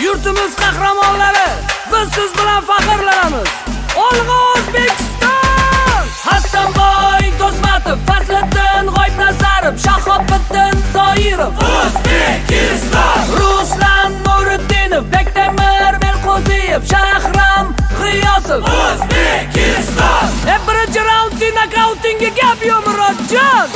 Yurtimiz qahramonlari, biz siz bilan faxrlanamiz. Olg'a O'zbekiston! Hasanboy Do'stmatov, Fazliddin G'oibnazarov, Shahobiddin Zoirov, O'zbekiston! Ruslan Nuriddinov, Bektemir Melqo'ziyev, Shahram G'iyosov, O'zbekiston! Birinchi raundning nokautinga gap yo'q Murodjon.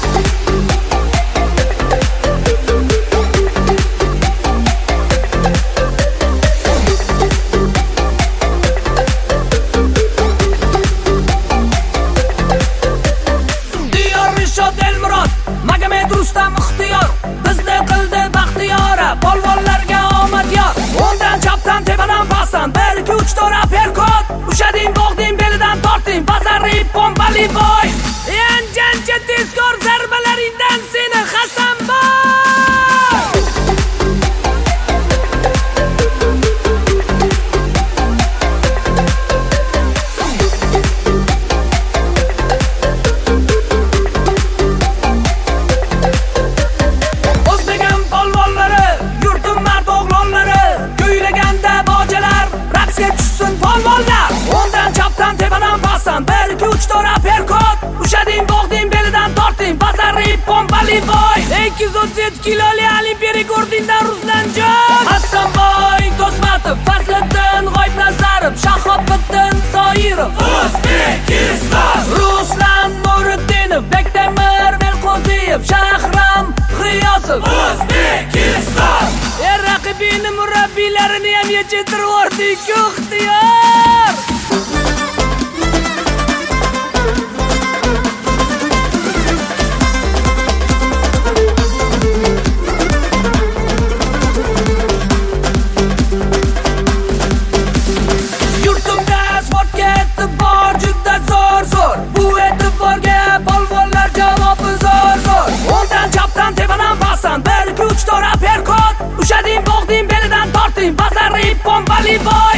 Rustam ixtiyor, bizni qildi baxtiyora, polvonlarga omad yor. O'ndan chapdan tepadan pastdan 1 2 3 4 perkot. Ushading, bog'ding, belidan torting, bazarli pompali boy. Yanjancha tezkor zarbalaringdan seni Hasanboy. Ondan chapdan tepadan pastdan 1 2 3 4 perkot. Ushading, bog'ding, belidan torting, bazarli pompali boy. 237 kiloli olimpiya rekordingdan Ruslanjon. Hasanboy Do'stmatov, Fazliddin G'oibnazarov, Shahobiddin Zoirov, O'zbekiston! Ruslan Nuriddinov, Bektemir Melqo'ziyev, Shahram G'iyosov, O'zbekiston! Raqibini murabbiylarini ham yechtirib yubordik-ku ixtiyor. Yurtimda sportga e'tibor juda zo'r. Bu e'tiborga polvonlar javobi zo'r. O'ndan chapdan tepadan pastdan 1 2 3 4 perkot. Ushading, bog'ding, belidan torting, bazarli pompali boy.